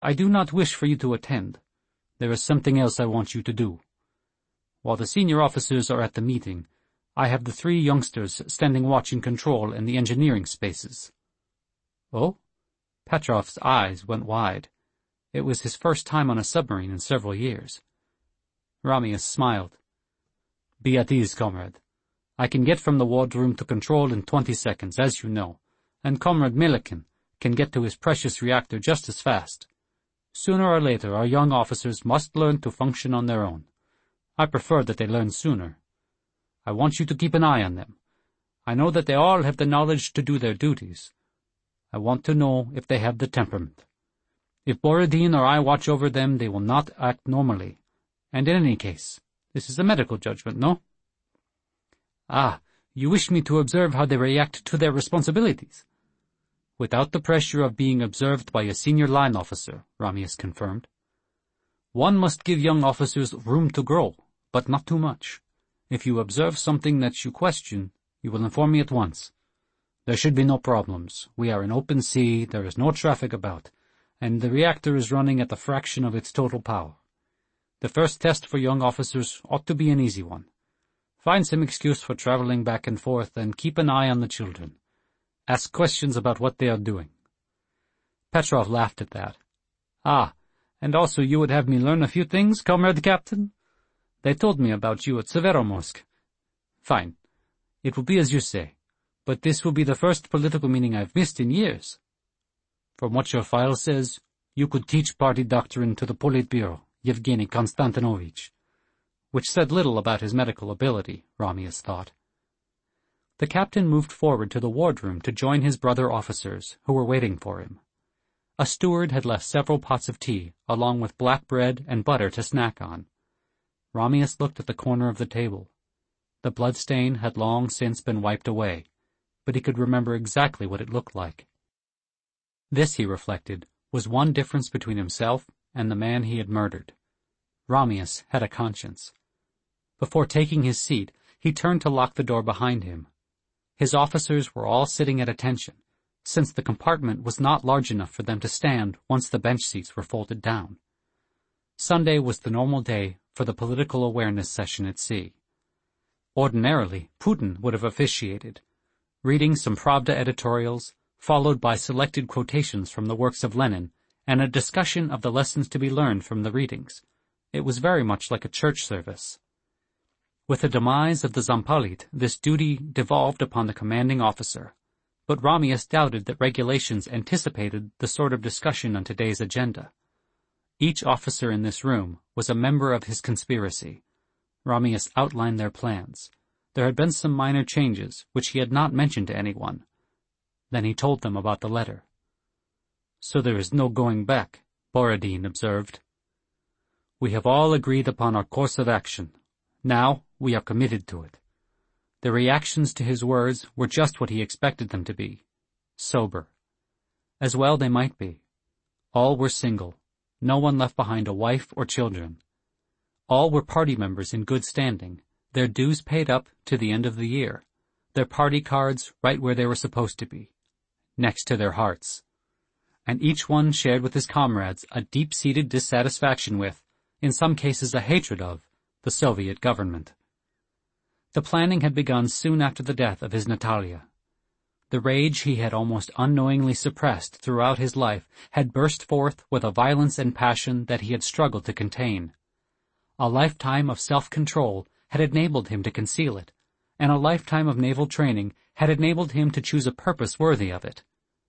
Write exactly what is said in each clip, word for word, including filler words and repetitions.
I do not wish for you to attend. There is something else I want you to do. While the senior officers are at the meeting, I have the three youngsters standing watch in control in the engineering spaces." "Oh?" Petrov's eyes went wide. It was his first time on a submarine in several years. Ramius smiled. "Be at ease, comrade. I can get from the wardroom to control in twenty seconds, as you know, and Comrade Milliken can get to his precious reactor just as fast. Sooner or later, our young officers must learn to function on their own. I prefer that they learn sooner. I want you to keep an eye on them. I know that they all have the knowledge to do their duties. I want to know if they have the temperament. If Borodin or I watch over them, they will not act normally. And in any case, this is a medical judgment, no?" "Ah, you wish me to observe how they react to their responsibilities?" "Without the pressure of being observed by a senior line officer," Ramius confirmed. "One must give young officers room to grow, but not too much. If you observe something that you question, you will inform me at once. There should be no problems. We are in open sea, there is no traffic about, and the reactor is running at a fraction of its total power. The first test for young officers ought to be an easy one. Find some excuse for traveling back and forth and keep an eye on the children. Ask questions about what they are doing." Petrov laughed at that. "Ah, and also you would have me learn a few things, Comrade Captain? They told me about you at Severomorsk. Fine. It will be as you say, but this will be the first political meeting I've missed in years. From what your file says, you could teach party doctrine to the Politburo, Yevgeny Konstantinovich," which said little about his medical ability, Ramius thought. The captain moved forward to the wardroom to join his brother officers, who were waiting for him. A steward had left several pots of tea, along with black bread and butter to snack on. Ramius looked at the corner of the table. The bloodstain had long since been wiped away, but he could remember exactly what it looked like. This, he reflected, was one difference between himself and the man he had murdered. Ramius had a conscience. Before taking his seat, he turned to lock the door behind him. His officers were all sitting at attention, since the compartment was not large enough for them to stand once the bench seats were folded down. Sunday was the normal day for the political awareness session at sea. Ordinarily, Putin would have officiated, reading some Pravda editorials, followed by selected quotations from the works of Lenin, and a discussion of the lessons to be learned from the readings. It was very much like a church service. With the demise of the Zampalit, this duty devolved upon the commanding officer, but Ramius doubted that regulations anticipated the sort of discussion on today's agenda. Each officer in this room was a member of his conspiracy. Ramius outlined their plans. There had been some minor changes, which he had not mentioned to anyone. Then he told them about the letter. "So there is no going back," Borodin observed. "We have all agreed upon our course of action. Now we are committed to it." The reactions to his words were just what he expected them to be. Sober. As well they might be. All were single. No one left behind a wife or children. All were party members in good standing, their dues paid up to the end of the year, their party cards right where they were supposed to be, next to their hearts. And each one shared with his comrades a deep-seated dissatisfaction with, in some cases a hatred of, the Soviet government. The planning had begun soon after the death of his Natalia. The rage he had almost unknowingly suppressed throughout his life had burst forth with a violence and passion that he had struggled to contain. A lifetime of self-control had enabled him to conceal it, and a lifetime of naval training had enabled him to choose a purpose worthy of it.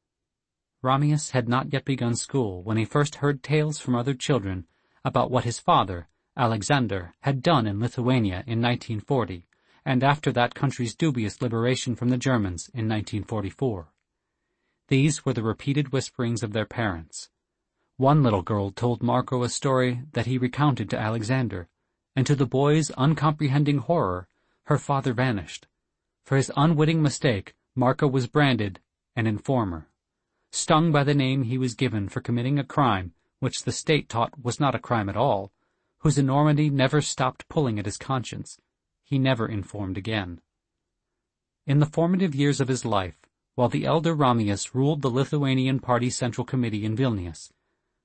Ramius had not yet begun school when he first heard tales from other children about what his father, Alexander, had done in Lithuania in nineteen forty, and after that country's dubious liberation from the Germans in nineteen forty-four. These were the repeated whisperings of their parents. One little girl told Marco a story that he recounted to Alexander, and to the boy's uncomprehending horror, her father vanished. For his unwitting mistake, Marco was branded an informer, stung by the name he was given for committing a crime which the state taught was not a crime at all, whose enormity never stopped pulling at his conscience. He never informed again. In the formative years of his life, while the elder Ramius ruled the Lithuanian Party Central Committee in Vilnius,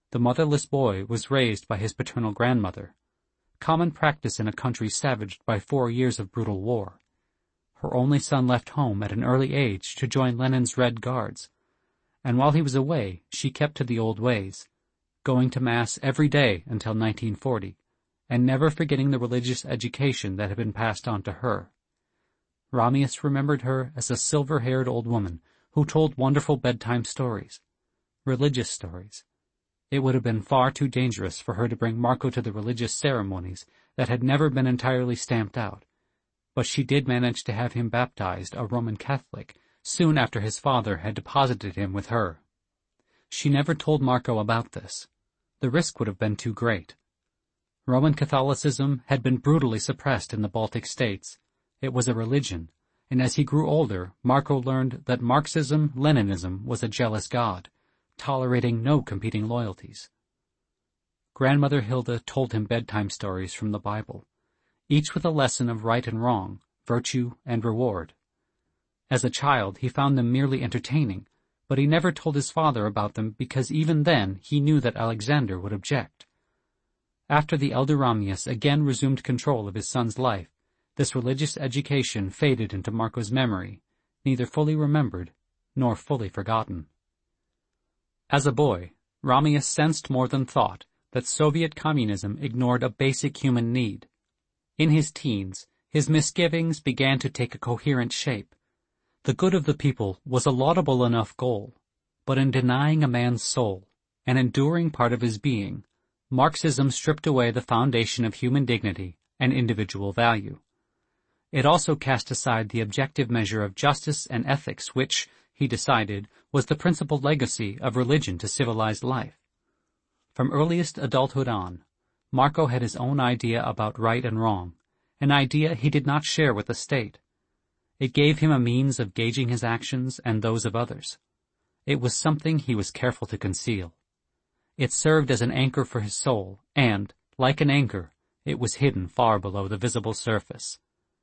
The motherless boy was raised by his paternal grandmother, common practice in a country savaged by four years of brutal war. Her only son left home at an early age to join Lenin's Red Guards, and while he was away, she kept to the old ways, going to Mass every day until nineteen forty, and never forgetting the religious education that had been passed on to her. Ramius remembered her as a silver-haired old woman who told wonderful bedtime stories, religious stories. It would have been far too dangerous for her to bring Marco to the religious ceremonies that had never been entirely stamped out, but she did manage to have him baptized a Roman Catholic soon after his father had deposited him with her. She never told Marco about this. The risk would have been too great. Roman Catholicism had been brutally suppressed in the Baltic states. It was a religion, and as he grew older, Marco learned that Marxism-Leninism was a jealous god, tolerating no competing loyalties. Grandmother Hilda told him bedtime stories from the Bible, each with a lesson of right and wrong, virtue and reward. As a child, he found them merely entertaining, but he never told his father about them because even then he knew that Alexander would object. After the elder Ramius again resumed control of his son's life, this religious education faded into Marco's memory, neither fully remembered nor fully forgotten. As a boy, Ramius sensed more than thought that Soviet communism ignored a basic human need. In his teens, his misgivings began to take a coherent shape. The good of the people was a laudable enough goal, but in denying a man's soul, an enduring part of his being, Marxism stripped away the foundation of human dignity and individual value. It also cast aside the objective measure of justice and ethics which, he decided, was the principal legacy of religion to civilized life. From earliest adulthood on, Marco had his own idea about right and wrong, an idea he did not share with the state. It gave him a means of gauging his actions and those of others. It was something he was careful to conceal. It served as an anchor for his soul, and, like an anchor, it was hidden far below the visible surface.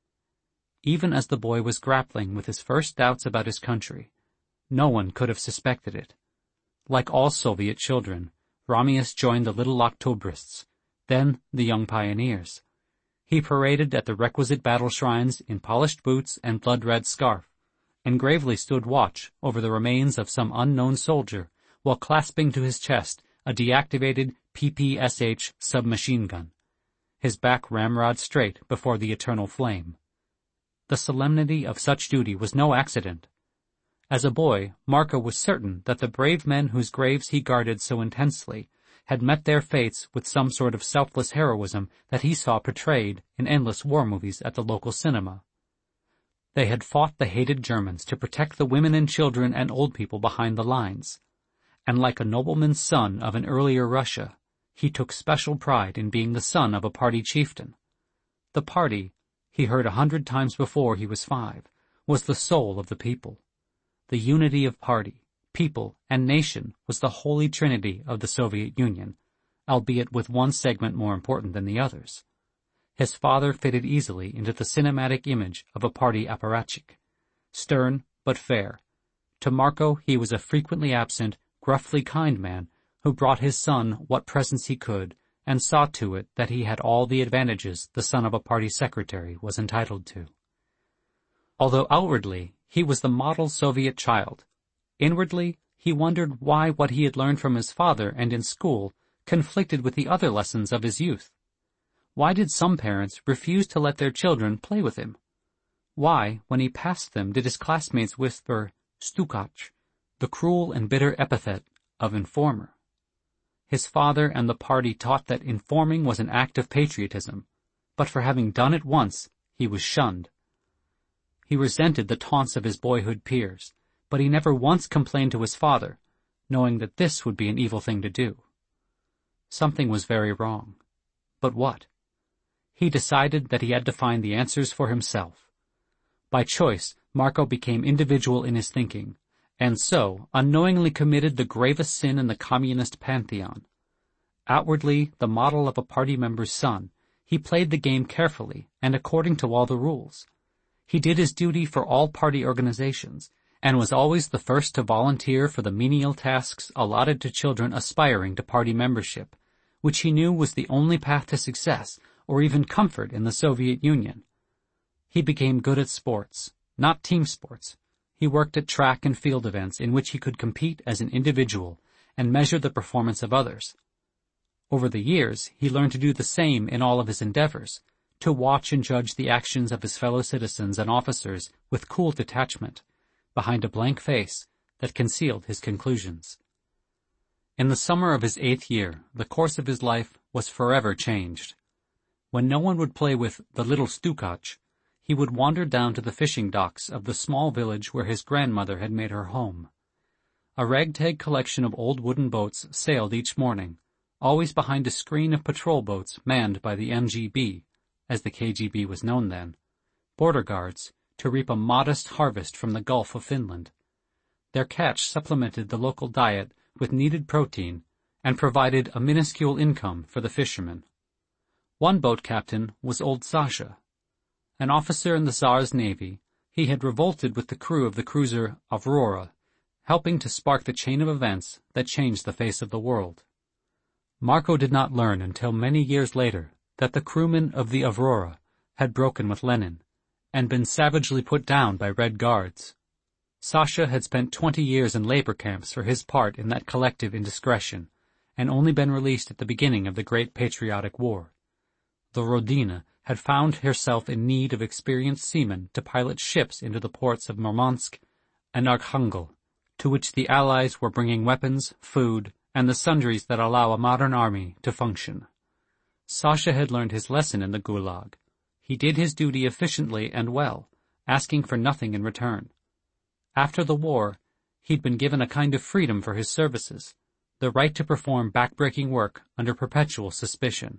Even as the boy was grappling with his first doubts about his country, no one could have suspected it. Like all Soviet children, Ramius joined the little Octobrists, then the Young Pioneers. He paraded at the requisite battle shrines in polished boots and blood-red scarf, and gravely stood watch over the remains of some unknown soldier while clasping to his chest a deactivated P P S H submachine gun, his back ramrod straight before the eternal flame. The solemnity of such duty was no accident. As a boy, Marco was certain that the brave men whose graves he guarded so intensely had met their fates with some sort of selfless heroism that he saw portrayed in endless war movies at the local cinema. They had fought the hated Germans to protect the women and children and old people behind the lines, and like a nobleman's son of an earlier Russia, he took special pride in being the son of a party chieftain. The party, he heard a hundred times before he was five, was the soul of the people. The unity of party, people, and nation was the holy trinity of the Soviet Union, albeit with one segment more important than the others. His father fitted easily into the cinematic image of a party apparatchik, stern but fair. To Marco he was a frequently absent, gruffly kind man who brought his son what presents he could and saw to it that he had all the advantages the son of a party secretary was entitled to. Although outwardly he was the model Soviet child, inwardly he wondered why what he had learned from his father and in school conflicted with the other lessons of his youth. Why did some parents refuse to let their children play with him? Why, when he passed them, did his classmates whisper "Stukach," the cruel and bitter epithet of informer? His father and the party taught that informing was an act of patriotism, but for having done it once, he was shunned. He resented the taunts of his boyhood peers, but he never once complained to his father, knowing that this would be an evil thing to do. Something was very wrong. But what? He decided that he had to find the answers for himself. By choice, Marco became individual in his thinking, and so unknowingly committed the gravest sin in the communist pantheon. Outwardly the model of a party member's son, he played the game carefully and according to all the rules. He did his duty for all party organizations, and was always the first to volunteer for the menial tasks allotted to children aspiring to party membership, which he knew was the only path to success or even comfort in the Soviet Union. He became good at sports, not team sports. He worked at track and field events in which he could compete as an individual and measure the performance of others. Over the years, he learned to do the same in all of his endeavors, to watch and judge the actions of his fellow citizens and officers with cool detachment, behind a blank face that concealed his conclusions. In the summer of his eighth year, the course of his life was forever changed. When no one would play with the little Stukach, he would wander down to the fishing docks of the small village where his grandmother had made her home. A ragtag collection of old wooden boats sailed each morning, always behind a screen of patrol boats manned by the M G B, as the K G B was known then, border guards, to reap a modest harvest from the Gulf of Finland. Their catch supplemented the local diet with needed protein and provided a minuscule income for the fishermen. One boat captain was old Sasha. An officer in the Tsar's navy, he had revolted with the crew of the cruiser Avrora, helping to spark the chain of events that changed the face of the world. Marko did not learn until many years later that the crewman of the Avrora had broken with Lenin and been savagely put down by Red Guards. Sasha had spent twenty years in labor camps for his part in that collective indiscretion, and only been released at the beginning of the Great Patriotic War. The Rodina had found herself in need of experienced seamen to pilot ships into the ports of Murmansk and Arkhangel, to which the Allies were bringing weapons, food, and the sundries that allow a modern army to function. Sasha had learned his lesson in the Gulag. He did his duty efficiently and well, asking for nothing in return. After the war, he'd been given a kind of freedom for his services, the right to perform backbreaking work under perpetual suspicion.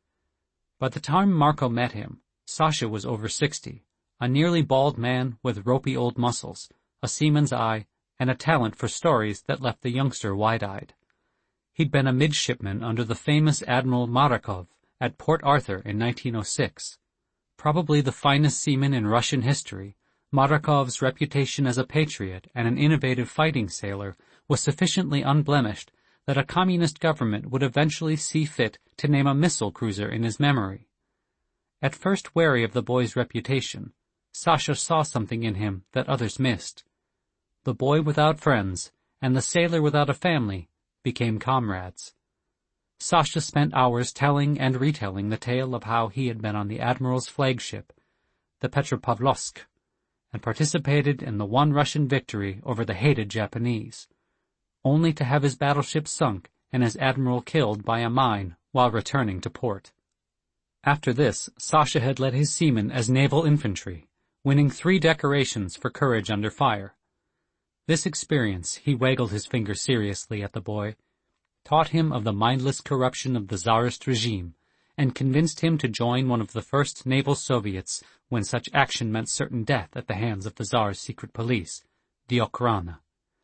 By the time Marko met him, Sasha was over sixty, a nearly bald man with ropey old muscles, a seaman's eye, and a talent for stories that left the youngster wide-eyed. He'd been a midshipman under the famous Admiral Marakov at Port Arthur in nineteen oh six. Probably the finest seaman in Russian history, Marakov's reputation as a patriot and an innovative fighting sailor was sufficiently unblemished that a communist government would eventually see fit to name a missile cruiser in his memory. At first wary of the boy's reputation, Sasha saw something in him that others missed. The boy without friends and the sailor without a family became comrades. Sasha spent hours telling and retelling the tale of how he had been on the Admiral's flagship, the Petropavlovsk, and participated in the one Russian victory over the hated Japanese, only to have his battleship sunk and his admiral killed by a mine while returning to port. After this, Sasha had led his seamen as naval infantry, winning three decorations for courage under fire. This experience, he waggled his finger seriously at the boy, taught him of the mindless corruption of the Tsarist regime, and convinced him to join one of the first naval Soviets when such action meant certain death at the hands of the Tsar's secret police, the Okhrana.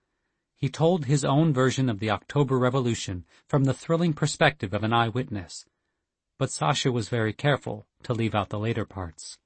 He told his own version of the October Revolution from the thrilling perspective of an eyewitness, but Sasha was very careful to leave out the later parts.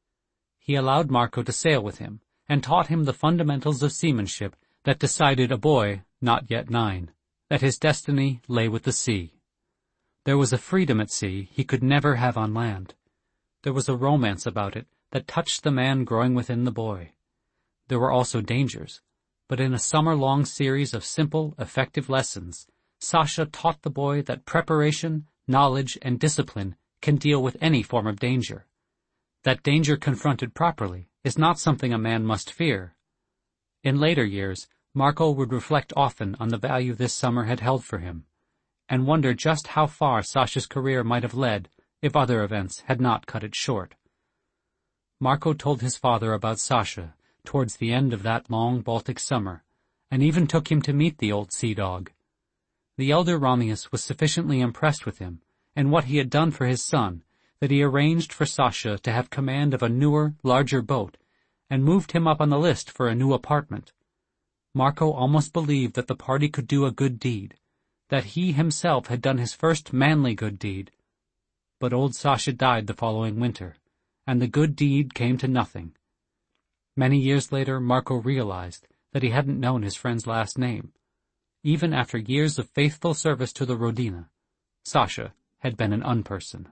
He allowed Marko to sail with him, and taught him the fundamentals of seamanship that decided a boy, not yet nine, that his destiny lay with the sea. There was a freedom at sea he could never have on land. There was a romance about it that touched the man growing within the boy. There were also dangers, but in a summer-long series of simple, effective lessons, Sasha taught the boy that preparation, knowledge, and discipline can deal with any form of danger. That danger confronted properly is not something a man must fear. In later years, Marko would reflect often on the value this summer had held for him, and wonder just how far Sasha's career might have led if other events had not cut it short. Marko told his father about Sasha towards the end of that long Baltic summer, and even took him to meet the old sea dog. The elder Romius was sufficiently impressed with him and what he had done for his son that he arranged for Sasha to have command of a newer, larger boat, and moved him up on the list for a new apartment. Marko almost believed that the party could do a good deed, that he himself had done his first manly good deed. But old Sasha died the following winter, and the good deed came to nothing. Many years later, Marko realized that he hadn't known his friend's last name. Even after years of faithful service to the Rodina, Sasha had been an unperson.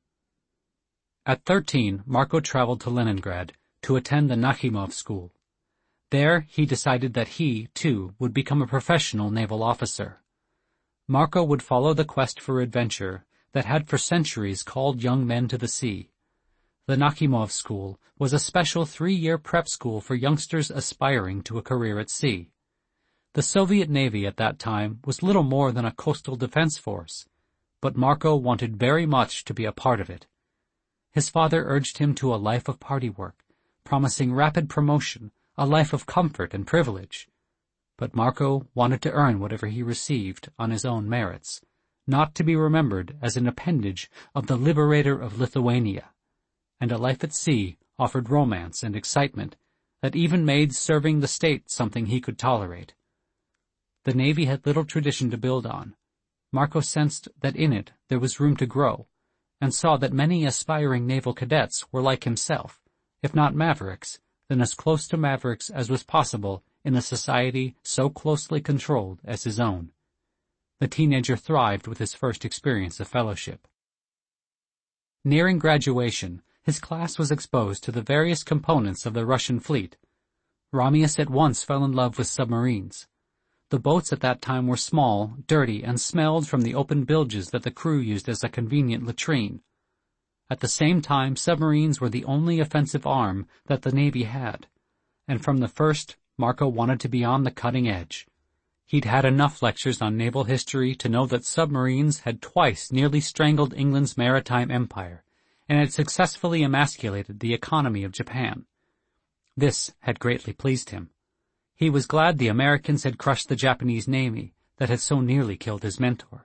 At thirteen, Marko traveled to Leningrad to attend the Nakhimov School. There, he decided that he, too, would become a professional naval officer. Marko would follow the quest for adventure that had for centuries called young men to the sea. The Nakhimov School was a special three-year prep school for youngsters aspiring to a career at sea. The Soviet Navy at that time was little more than a coastal defense force, but Marko wanted very much to be a part of it. His father urged him to a life of party work, promising rapid promotion, a life of comfort and privilege. But Marko wanted to earn whatever he received on his own merits, not to be remembered as an appendage of the liberator of Lithuania. And a life at sea offered romance and excitement that even made serving the state something he could tolerate. The Navy had little tradition to build on. Marko sensed that in it there was room to grow, and saw that many aspiring naval cadets were like himself, if not mavericks, then as close to mavericks as was possible in a society so closely controlled as his own. The teenager thrived with his first experience of fellowship. Nearing graduation, his class was exposed to the various components of the Russian fleet. Ramius at once fell in love with submarines. The boats at that time were small, dirty, and smelled from the open bilges that the crew used as a convenient latrine. At the same time, submarines were the only offensive arm that the Navy had, and from the first, Marko wanted to be on the cutting edge. He'd had enough lectures on naval history to know that submarines had twice nearly strangled England's maritime empire, and had successfully emasculated the economy of Japan. This had greatly pleased him. He was glad the Americans had crushed the Japanese Navy that had so nearly killed his mentor.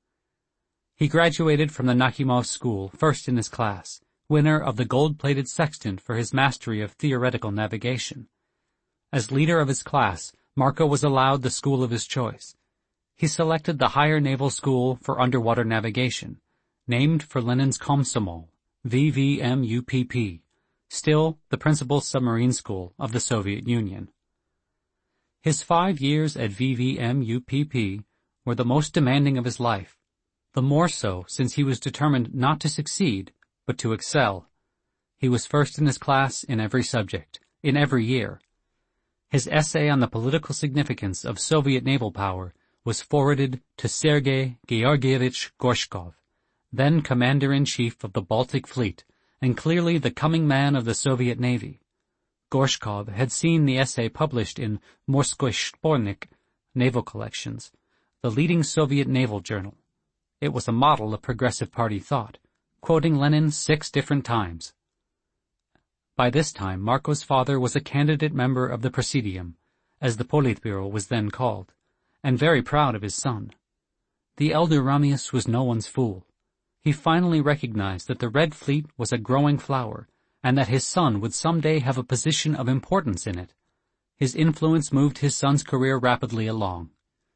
He graduated from the Nakhimov School first in his class, winner of the gold-plated sextant for his mastery of theoretical navigation. As leader of his class, Marko was allowed the school of his choice. He selected the Higher Naval School for Underwater Navigation, named for Lenin's Komsomol, V V M U P P, still the principal submarine school of the Soviet Union. His five years at V V M U P P were the most demanding of his life, the more so since he was determined not to succeed, but to excel. He was first in his class in every subject, in every year. His essay on the political significance of Soviet naval power was forwarded to Sergei Georgievich Gorshkov, then Commander-in-Chief of the Baltic Fleet, and clearly the coming man of the Soviet Navy. Gorshkov had seen the essay published in Morskoy Shpornik, Naval Collections, the leading Soviet naval journal. It was a model of progressive party thought, quoting Lenin six different times. By this time, Marko's father was a candidate member of the Presidium, as the Politburo was then called, and very proud of his son. The elder Ramius was no one's fool. He finally recognized that the Red Fleet was a growing flower, and that his son would someday have a position of importance in it. His influence moved his son's career rapidly along.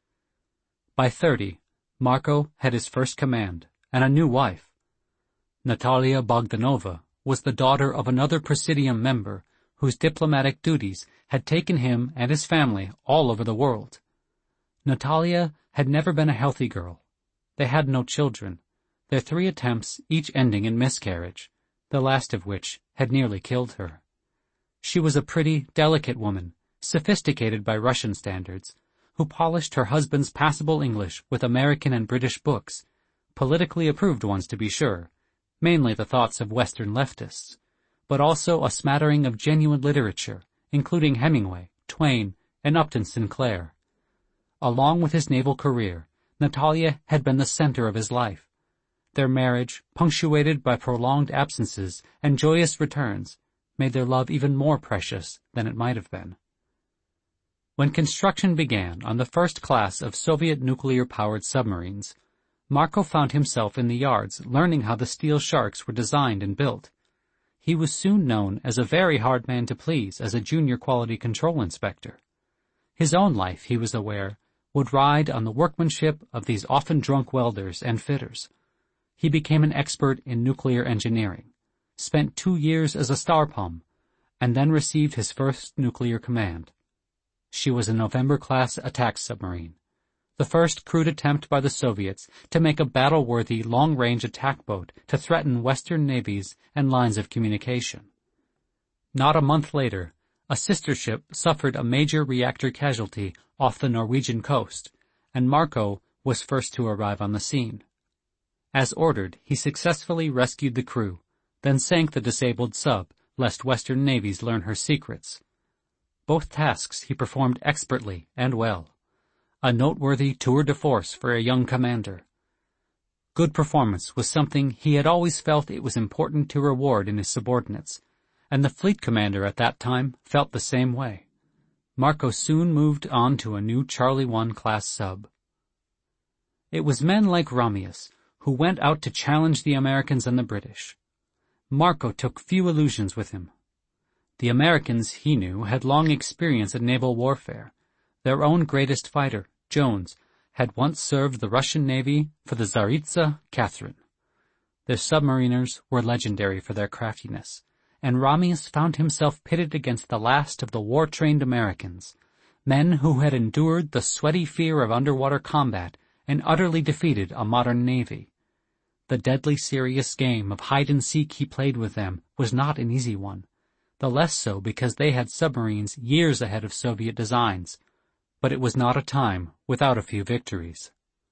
By thirty, Marko had his first command, and a new wife. Natalia Bogdanova was the daughter of another Presidium member whose diplomatic duties had taken him and his family all over the world. Natalia had never been a healthy girl. They had no children, their three attempts each ending in miscarriage, the last of which had nearly killed her. She was a pretty, delicate woman, sophisticated by Russian standards, who polished her husband's passable English with American and British books, politically approved ones to be sure, mainly the thoughts of Western leftists, but also a smattering of genuine literature, including Hemingway, Twain, and Upton Sinclair. Along with his naval career, Natalia had been the center of his life. Their marriage, punctuated by prolonged absences and joyous returns, made their love even more precious than it might have been. When construction began on the first class of Soviet nuclear-powered submarines, Marko found himself in the yards learning how the steel sharks were designed and built. He was soon known as a very hard man to please as a junior quality control inspector. His own life, he was aware, would ride on the workmanship of these often drunk welders and fitters. He became an expert in nuclear engineering, spent two years as a starpom, and then received his first nuclear command. She was a November-class attack submarine, the first crewed attempt by the Soviets to make a battle-worthy long-range attack boat to threaten Western navies and lines of communication. Not a month later, a sister ship suffered a major reactor casualty off the Norwegian coast, and Marco was first to arrive on the scene. As ordered, he successfully rescued the crew, then sank the disabled sub, lest Western navies learn her secrets. Both tasks he performed expertly and well. A noteworthy tour de force for a young commander. Good performance was something he had always felt it was important to reward in his subordinates, and the fleet commander at that time felt the same way. Marco soon moved on to a new Charlie one class sub. It was men like Ramius who went out to challenge the Americans and the British. Marco took few illusions with him. The Americans, he knew, had long experience in naval warfare. Their own greatest fighter, Jones, had once served the Russian Navy for the Tsaritsa Catherine. Their submariners were legendary for their craftiness, and Ramius found himself pitted against the last of the war-trained Americans, men who had endured the sweaty fear of underwater combat and utterly defeated a modern navy. The deadly serious game of hide-and-seek he played with them was not an easy one, the less so because they had submarines years ahead of Soviet designs, but it was not a time without a few victories.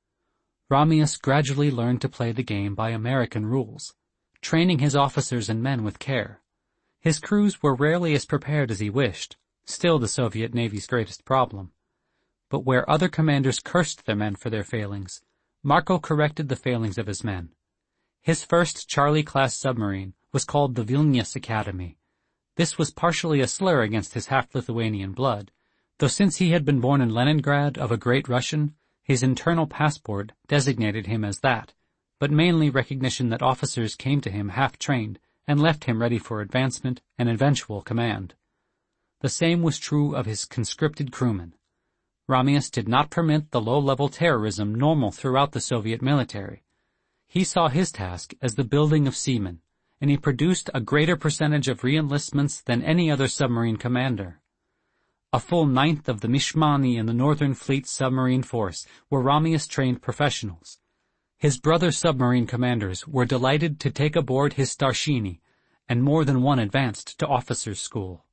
Ramius gradually learned to play the game by American rules, training his officers and men with care. His crews were rarely as prepared as he wished, still the Soviet Navy's greatest problem. But where other commanders cursed their men for their failings, Marco corrected the failings of his men. His first Charlie-class submarine was called the Vilnius Academy. This was partially a slur against his half-Lithuanian blood, though since he had been born in Leningrad of a great Russian, his internal passport designated him as that, but mainly recognition that officers came to him half-trained and left him ready for advancement and eventual command. The same was true of his conscripted crewmen. Ramius did not permit the low-level terrorism normal throughout the Soviet military. He saw his task as the building of seamen, and he produced a greater percentage of re-enlistments than any other submarine commander. A full ninth of the Mishmani in the Northern Fleet submarine force were Ramius-trained professionals. His brother submarine commanders were delighted to take aboard his Starshini, and more than one advanced to officers' school.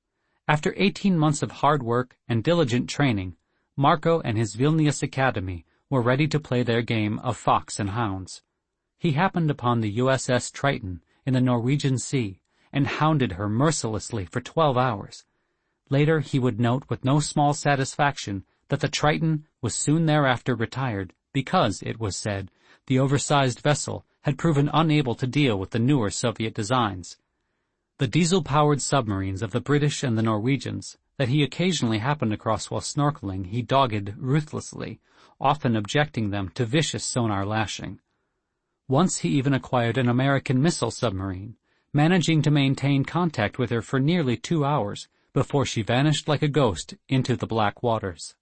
After eighteen months of hard work and diligent training, Marco and his Vilnius Academy were ready to play their game of fox and hounds. He happened upon the U S S Triton in the Norwegian Sea and hounded her mercilessly for twelve hours. Later he would note with no small satisfaction that the Triton was soon thereafter retired because, it was said, the oversized vessel had proven unable to deal with the newer Soviet designs. The diesel-powered submarines of the British and the Norwegians that he occasionally happened across while snorkeling he dogged ruthlessly, often objecting them to vicious sonar lashing. Once he even acquired an American missile submarine, managing to maintain contact with her for nearly two hours before she vanished like a ghost into the black waters.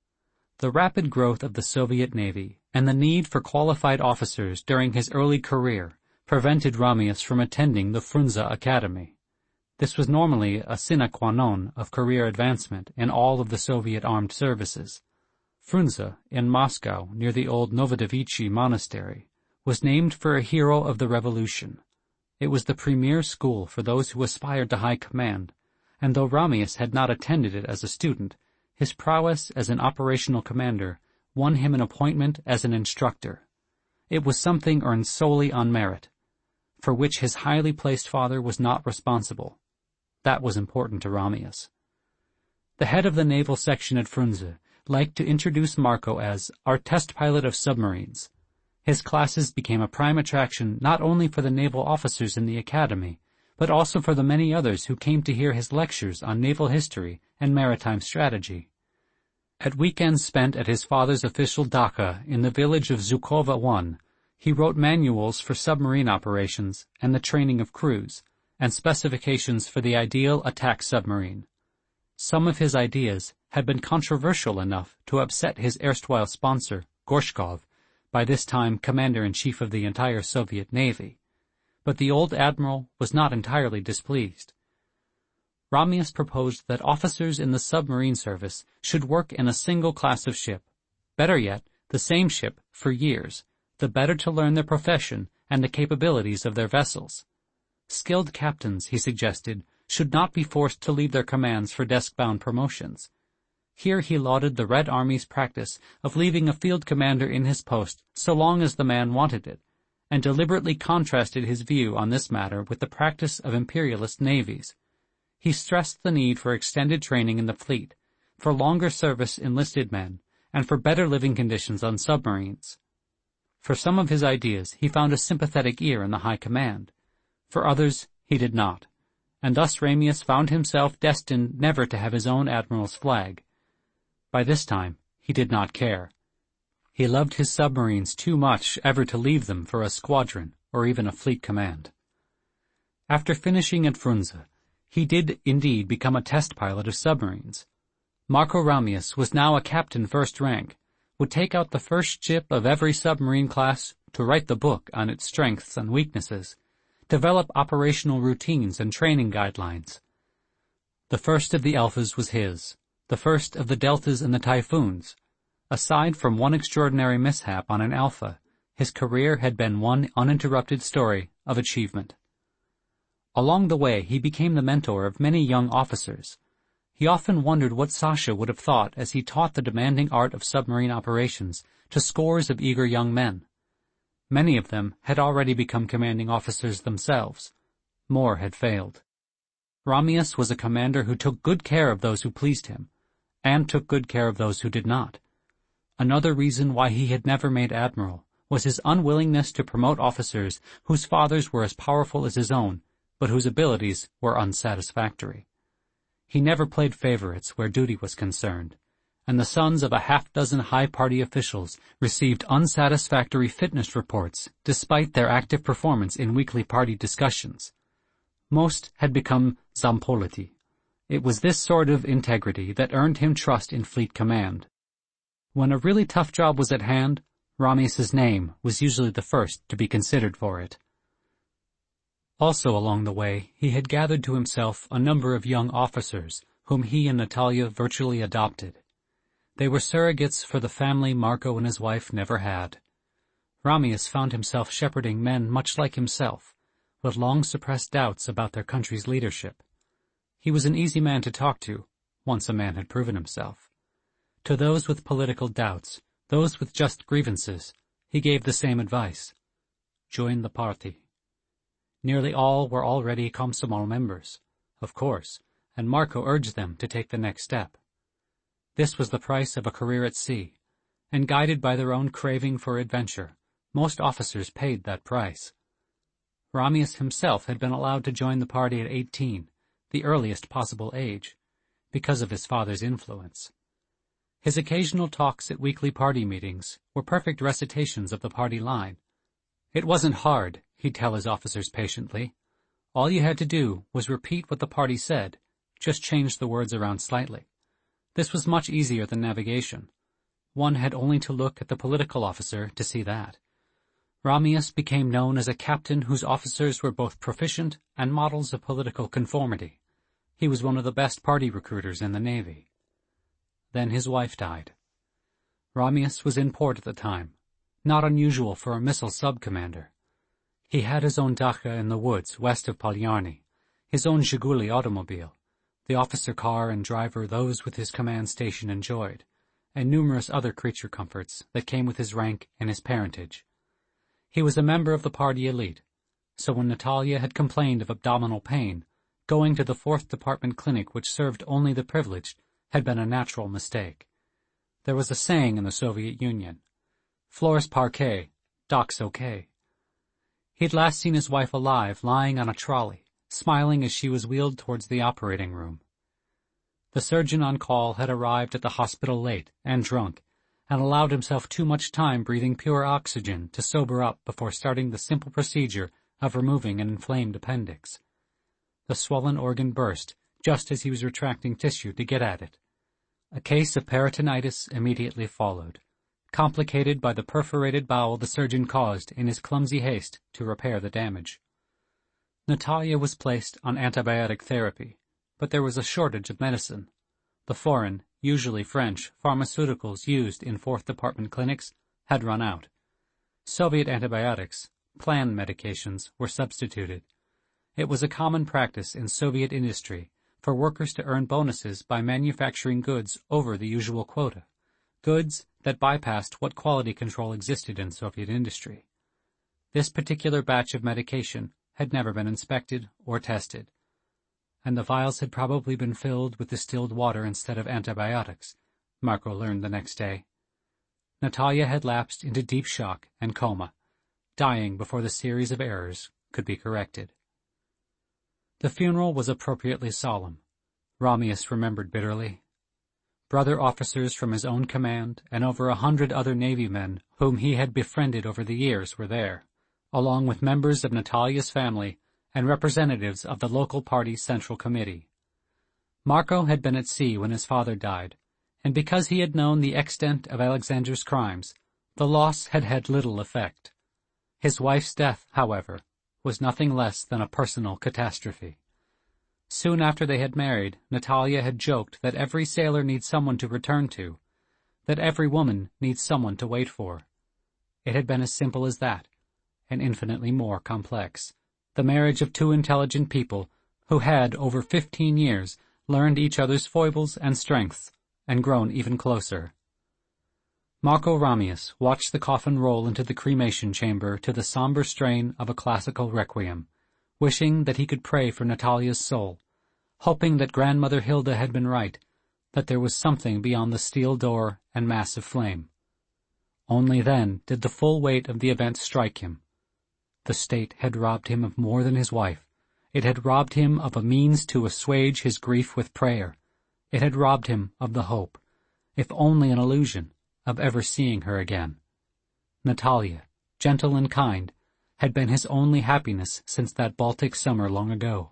The rapid growth of the Soviet Navy and the need for qualified officers during his early career prevented Ramius from attending the Frunze Academy. This was normally a sine qua non of career advancement in all of the Soviet armed services. Frunze, in Moscow near the old Novodevichy Monastery, was named for a hero of the revolution. It was the premier school for those who aspired to high command, and though Ramius had not attended it as a student, his prowess as an operational commander won him an appointment as an instructor. It was something earned solely on merit, for which his highly placed father was not responsible. That was important to Ramius. The head of the naval section at Frunze liked to introduce Marco as our test pilot of submarines. His classes became a prime attraction not only for the naval officers in the academy, but also for the many others who came to hear his lectures on naval history and maritime strategy. At weekends spent at his father's official dacha in the village of Zhukova one, he wrote manuals for submarine operations and the training of crews, and specifications for the ideal attack submarine. Some of his ideas had been controversial enough to upset his erstwhile sponsor, Gorshkov, by this time commander-in-chief of the entire Soviet Navy, but the old admiral was not entirely displeased. Ramius proposed that officers in the submarine service should work in a single class of ship. Better yet, the same ship for years, the better to learn their profession and the capabilities of their vessels. Skilled captains, he suggested, should not be forced to leave their commands for desk-bound promotions. Here he lauded the Red Army's practice of leaving a field commander in his post so long as the man wanted it, and deliberately contrasted his view on this matter with the practice of imperialist navies. He stressed the need for extended training in the fleet, for longer service enlisted men, and for better living conditions on submarines. For some of his ideas he found a sympathetic ear in the high command. For others he did not, and thus Ramius found himself destined never to have his own admiral's flag. By this time he did not care. He loved his submarines too much ever to leave them for a squadron or even a fleet command. After finishing at Frunze, he did indeed become a test pilot of submarines. Marco Ramius was now a captain first rank, would take out the first ship of every submarine class to write the book on its strengths and weaknesses, develop operational routines and training guidelines. The first of the Alphas was his, the first of the Deltas and the Typhoons. Aside from one extraordinary mishap on an Alpha, his career had been one uninterrupted story of achievement. Along the way, he became the mentor of many young officers. He often wondered what Sasha would have thought as he taught the demanding art of submarine operations to scores of eager young men. Many of them had already become commanding officers themselves. More had failed. Ramius was a commander who took good care of those who pleased him, and took good care of those who did not. Another reason why he had never made admiral was his unwillingness to promote officers whose fathers were as powerful as his own, but whose abilities were unsatisfactory. He never played favorites where duty was concerned, and the sons of a half-dozen high-party officials received unsatisfactory fitness reports despite their active performance in weekly party discussions. Most had become Zampoliti. It was this sort of integrity that earned him trust in fleet command. When a really tough job was at hand, Ramius's name was usually the first to be considered for it. Also along the way, he had gathered to himself a number of young officers whom he and Natalia virtually adopted. They were surrogates for the family Marco and his wife never had. Ramius found himself shepherding men much like himself, with long-suppressed doubts about their country's leadership. He was an easy man to talk to, once a man had proven himself. To those with political doubts, those with just grievances, he gave the same advice. Join the party. Nearly all were already Komsomol members, of course, and Marco urged them to take the next step. This was the price of a career at sea, and guided by their own craving for adventure, most officers paid that price. Ramius himself had been allowed to join the party at eighteen, the earliest possible age, because of his father's influence. His occasional talks at weekly party meetings were perfect recitations of the party line. It wasn't hard, he'd tell his officers patiently. All you had to do was repeat what the party said, just change the words around slightly. This was much easier than navigation. One had only to look at the political officer to see that. Ramius became known as a captain whose officers were both proficient and models of political conformity. He was one of the best party recruiters in the Navy. Then his wife died. Ramius was in port at the time, not unusual for a missile sub-commander. He had his own dacha in the woods west of Polyarny, his own Zhiguli automobile, the officer car and driver those with his command station enjoyed, and numerous other creature comforts that came with his rank and his parentage. He was a member of the party elite, so when Natalia had complained of abdominal pain, going to the fourth Department clinic which served only the privileged had been a natural mistake. There was a saying in the Soviet Union, floors parquet, docks okay. He'd last seen his wife alive, lying on a trolley, smiling as she was wheeled towards the operating room. The surgeon on call had arrived at the hospital late and drunk, and allowed himself too much time breathing pure oxygen to sober up before starting the simple procedure of removing an inflamed appendix. The swollen organ burst just as he was retracting tissue to get at it. A case of peritonitis immediately followed, complicated by the perforated bowel the surgeon caused in his clumsy haste to repair the damage. Natalia was placed on antibiotic therapy, but there was a shortage of medicine. The foreign, usually French, pharmaceuticals used in Fourth Department clinics had run out. Soviet antibiotics, plan medications, were substituted. It was a common practice in Soviet industry for workers to earn bonuses by manufacturing goods over the usual quota, goods that bypassed what quality control existed in Soviet industry. This particular batch of medication had never been inspected or tested, and the vials had probably been filled with distilled water instead of antibiotics, Marco learned the next day. Natalia had lapsed into deep shock and coma, dying before the series of errors could be corrected. The funeral was appropriately solemn, Ramius remembered bitterly. Brother officers from his own command and over a hundred other Navy men whom he had befriended over the years were there, along with members of Natalia's family and representatives of the local party central committee. Marco had been at sea when his father died, and because he had known the extent of Alexander's crimes, the loss had had little effect. His wife's death, however, was nothing less than a personal catastrophe. Soon after they had married, Natalia had joked that every sailor needs someone to return to, that every woman needs someone to wait for. It had been as simple as that, and infinitely more complex. The marriage of two intelligent people who had, over fifteen years, learned each other's foibles and strengths, and grown even closer. Marco Ramius watched the coffin roll into the cremation chamber to the somber strain of a classical requiem, wishing that he could pray for Natalia's soul, hoping that Grandmother Hilda had been right, that there was something beyond the steel door and massive flame. Only then did the full weight of the event strike him. The state had robbed him of more than his wife. It had robbed him of a means to assuage his grief with prayer. It had robbed him of the hope, if only an illusion, of ever seeing her again. Natalia, gentle and kind, had been his only happiness since that Baltic summer long ago.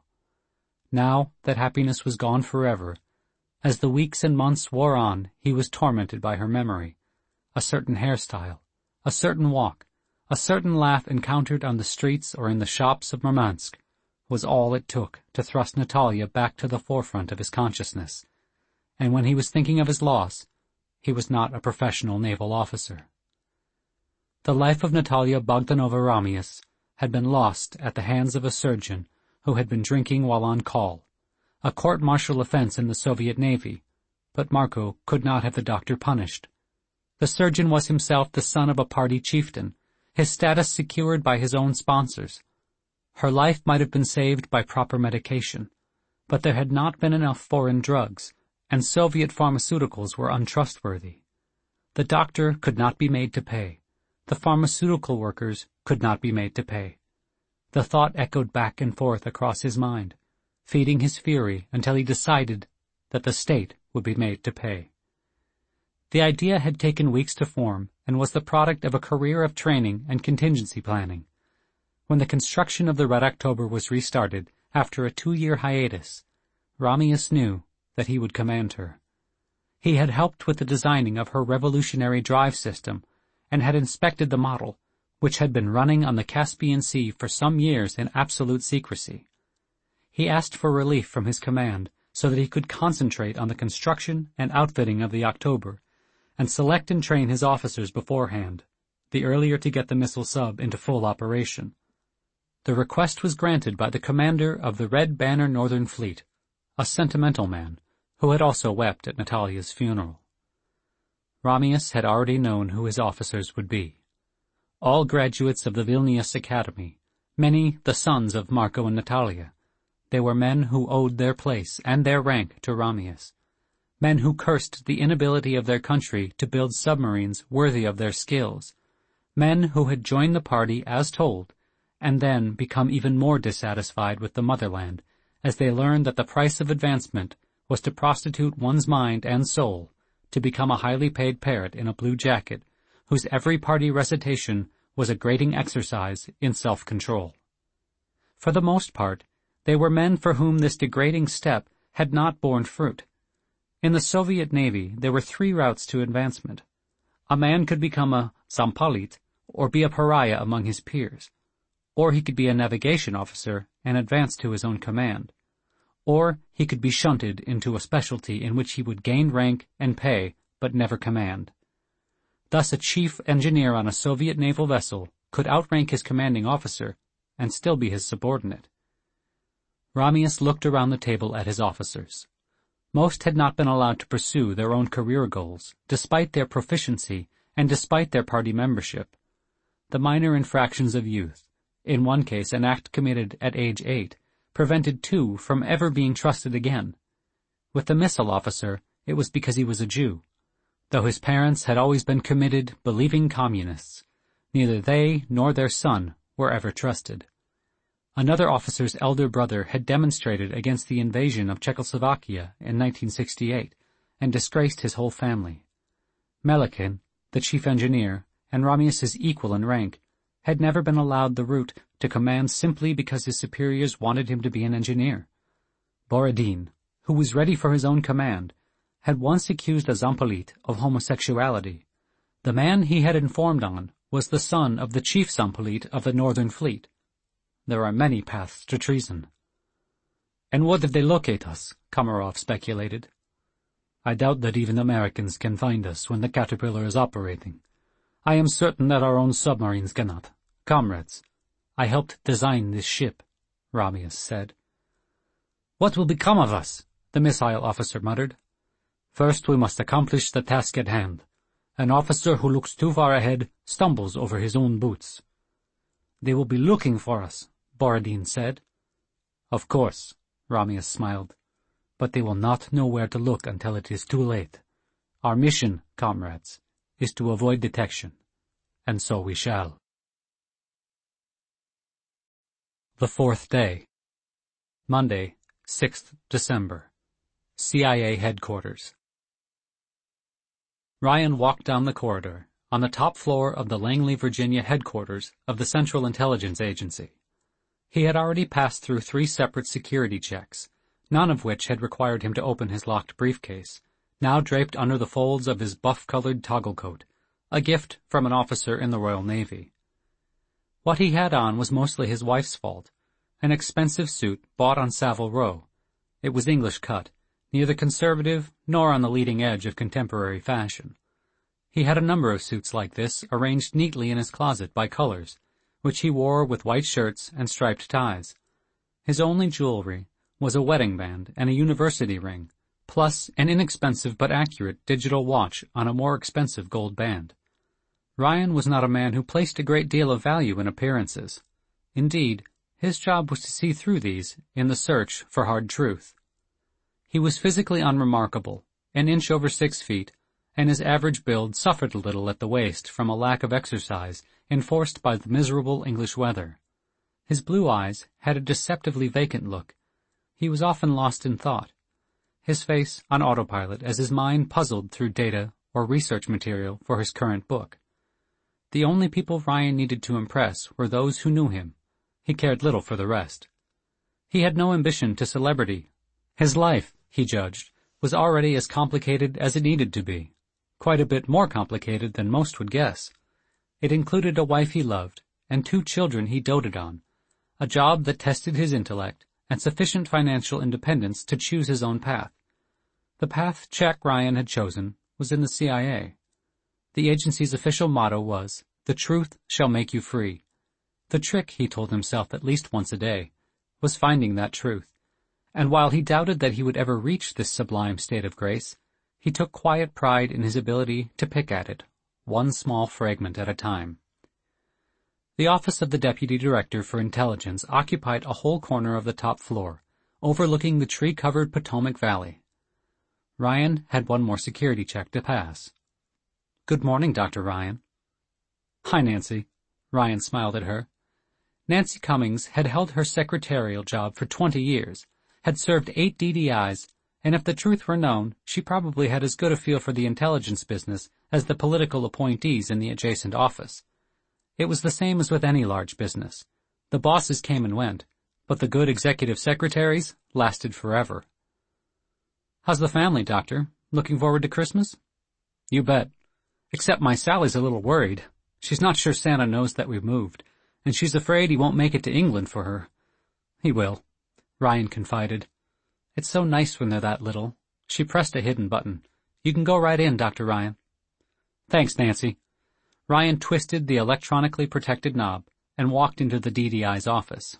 Now that happiness was gone forever, as the weeks and months wore on, he was tormented by her memory. A certain hairstyle, a certain walk, a certain laugh encountered on the streets or in the shops of Murmansk was all it took to thrust Natalia back to the forefront of his consciousness. And when he was thinking of his loss, he was not a professional naval officer. The life of Natalia Bogdanova Ramius had been lost at the hands of a surgeon who had been drinking while on call, a court-martial offense in the Soviet Navy, but Marco could not have the doctor punished. The surgeon was himself the son of a party chieftain, his status secured by his own sponsors. Her life might have been saved by proper medication, but there had not been enough foreign drugs, and Soviet pharmaceuticals were untrustworthy. The doctor could not be made to pay. The pharmaceutical workers could not be made to pay. The thought echoed back and forth across his mind, feeding his fury until he decided that the state would be made to pay. The idea had taken weeks to form and was the product of a career of training and contingency planning. When the construction of the Red October was restarted after a two-year hiatus, Ramius knew that he would command her. He had helped with the designing of her revolutionary drive system and had inspected the model, which had been running on the Caspian Sea for some years in absolute secrecy. He asked for relief from his command so that he could concentrate on the construction and outfitting of the October, and select and train his officers beforehand, the earlier to get the missile sub into full operation. The request was granted by the commander of the Red Banner Northern Fleet, a sentimental man, who had also wept at Natalia's funeral. Ramius had already known who his officers would be. All graduates of the Vilnius Academy, many the sons of Marco and Natalia. They were men who owed their place and their rank to Ramius, men who cursed the inability of their country to build submarines worthy of their skills, men who had joined the party as told, and then become even more dissatisfied with the motherland, as they learned that the price of advancement was to prostitute one's mind and soul, to become a highly paid parrot in a blue jacket, whose every party recitation was a grating exercise in self-control. For the most part, they were men for whom this degrading step had not borne fruit. In the Soviet Navy, there were three routes to advancement. A man could become a Zampalit, or be a pariah among his peers, or he could be a navigation officer and advance to his own command, or he could be shunted into a specialty in which he would gain rank and pay but never command. Thus a chief engineer on a Soviet naval vessel could outrank his commanding officer and still be his subordinate. Ramius looked around the table at his officers. Most had not been allowed to pursue their own career goals, despite their proficiency and despite their party membership. The minor infractions of youth, in one case an act committed at age eight, prevented two from ever being trusted again. With the missile officer, it was because he was a Jew. Though his parents had always been committed, believing communists, neither they nor their son were ever trusted. Another officer's elder brother had demonstrated against the invasion of Czechoslovakia in nineteen sixty-eight and disgraced his whole family. Melikin, the chief engineer, and Ramius's equal in rank, had never been allowed the route to command simply because his superiors wanted him to be an engineer. Borodin, who was ready for his own command, had once accused a Zampolit of homosexuality. The man he had informed on was the son of the chief Zampolit of the Northern Fleet. There are many paths to treason. And what if they locate us? Komarov speculated. I doubt that even Americans can find us when the Caterpillar is operating. I am certain that our own submarines cannot. Comrades, I helped design this ship, Ramius said. What will become of us? The missile officer muttered. First we must accomplish the task at hand. An officer who looks too far ahead stumbles over his own boots. They will be looking for us, Borodin said. Of course, Ramius smiled. But they will not know where to look until it is too late. Our mission, comrades, is to avoid detection, and so we shall. The fourth day. Monday, sixth December. C I A Headquarters. Ryan walked down the corridor, on the top floor of the Langley, Virginia headquarters of the Central Intelligence Agency. He had already passed through three separate security checks, none of which had required him to open his locked briefcase, now draped under the folds of his buff-colored toggle coat, a gift from an officer in the Royal Navy. What he had on was mostly his wife's fault, an expensive suit bought on Savile Row. It was English cut, neither conservative nor on the leading edge of contemporary fashion. He had a number of suits like this arranged neatly in his closet by colors, which he wore with white shirts and striped ties. His only jewelry was a wedding band and a university ring, plus an inexpensive but accurate digital watch on a more expensive gold band. Ryan was not a man who placed a great deal of value in appearances. Indeed, his job was to see through these in the search for hard truth. He was physically unremarkable, an inch over six feet, and his average build suffered a little at the waist from a lack of exercise enforced by the miserable English weather. His blue eyes had a deceptively vacant look. He was often lost in thought, his face on autopilot as his mind puzzled through data or research material for his current book. The only people Ryan needed to impress were those who knew him. He cared little for the rest. He had no ambition to celebrity. His life, he judged, was already as complicated as it needed to be, quite a bit more complicated than most would guess. It included a wife he loved and two children he doted on, a job that tested his intellect, and sufficient financial independence to choose his own path. The path Jack Ryan had chosen was in the C I A. The agency's official motto was, "The truth shall make you free." The trick, he told himself at least once a day, was finding that truth. And while he doubted that he would ever reach this sublime state of grace, he took quiet pride in his ability to pick at it, one small fragment at a time. The office of the Deputy Director for Intelligence occupied a whole corner of the top floor, overlooking the tree-covered Potomac Valley. Ryan had one more security check to pass. "Good morning, Doctor Ryan." "Hi, Nancy." Ryan smiled at her. Nancy Cummings had held her secretarial job for twenty years, had served eight D D Is, and if the truth were known, she probably had as good a feel for the intelligence business as the political appointees in the adjacent office. It was the same as with any large business. The bosses came and went, but the good executive secretaries lasted forever. "How's the family, Doctor? Looking forward to Christmas?" "You bet. Except my Sally's a little worried. She's not sure Santa knows that we've moved, and she's afraid he won't make it to England for her." "He will," Ryan confided. It's so nice when they're that little. She pressed a hidden button. You can go right in, Doctor Ryan. Thanks, Nancy. Ryan twisted the electronically protected knob and walked into the D D I's office.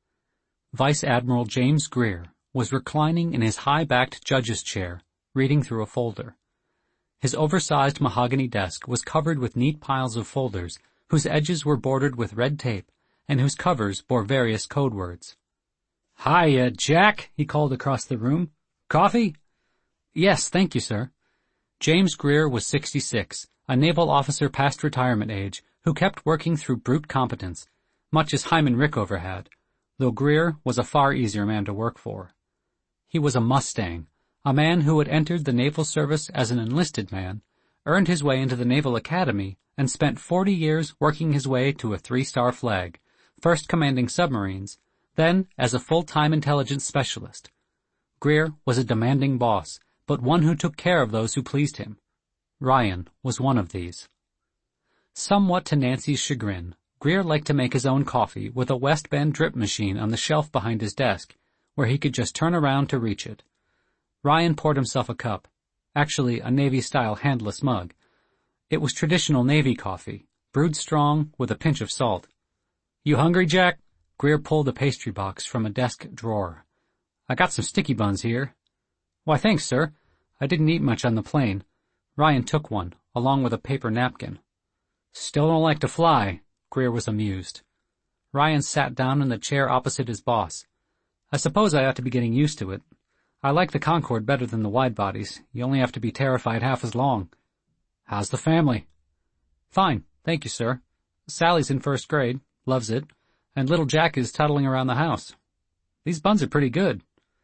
Vice Admiral James Greer was reclining in his high-backed judge's chair, reading through a folder. His oversized mahogany desk was covered with neat piles of folders whose edges were bordered with red tape and whose covers bore various code words. "Hiya, Jack," he called across the room. "Coffee?" "Yes, thank you, sir." James Greer was sixty-six, a naval officer past retirement age, who kept working through brute competence, much as Hyman Rickover had, though Greer was a far easier man to work for. He was a Mustang, a man who had entered the naval service as an enlisted man, earned his way into the Naval Academy, and spent forty years working his way to a three-star flag, first commanding submarines, then as a full-time intelligence specialist. Greer was a demanding boss, but one who took care of those who pleased him. Ryan was one of these. Somewhat to Nancy's chagrin, Greer liked to make his own coffee with a West Bend drip machine on the shelf behind his desk, where he could just turn around to reach it. Ryan poured himself a cup, actually a Navy-style handless mug. It was traditional Navy coffee, brewed strong with a pinch of salt. "You hungry, Jack?" Greer pulled a pastry box from a desk drawer. "I got some sticky buns here." "Why, thanks, sir. I didn't eat much on the plane." Ryan took one, along with a paper napkin. "Still don't like to fly." Greer was amused. Ryan sat down in the chair opposite his boss. "I suppose I ought to be getting used to it. I like the Concorde better than the wide-bodies. You only have to be terrified half as long." "How's the family?" "Fine, thank you, sir. Sally's in first grade, loves it, and little Jack is toddling around the house. These buns are pretty good.